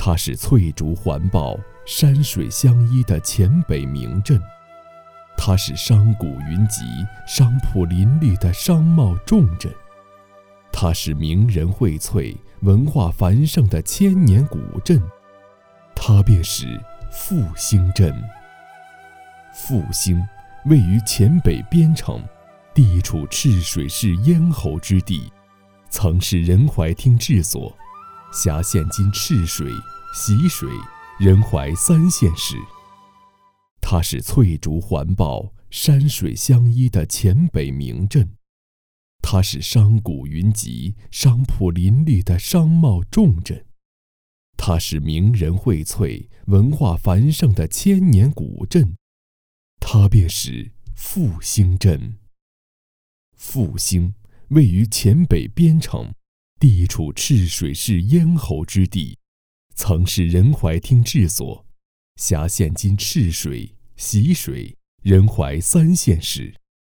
它是翠竹环抱、山水相依的黔北名镇，它是商贾云集、商铺林立的商贸重镇，它是名人荟萃、文化繁盛的千年古镇，它便是复兴镇。复兴位于黔北边城，地处赤水市咽喉之地，曾是仁怀厅治所，辖现今赤水、习水、仁怀三县市。它是翠竹环抱、山水相依的黔北名镇，它是商贾云集、商铺林立的商贸重镇，它是名人荟萃、文化繁盛的千年古镇，它便是复兴镇。复兴位于黔北边城，地处赤水市咽喉之地，曾是仁怀厅治所，辖现今赤水、习水、仁怀三县市。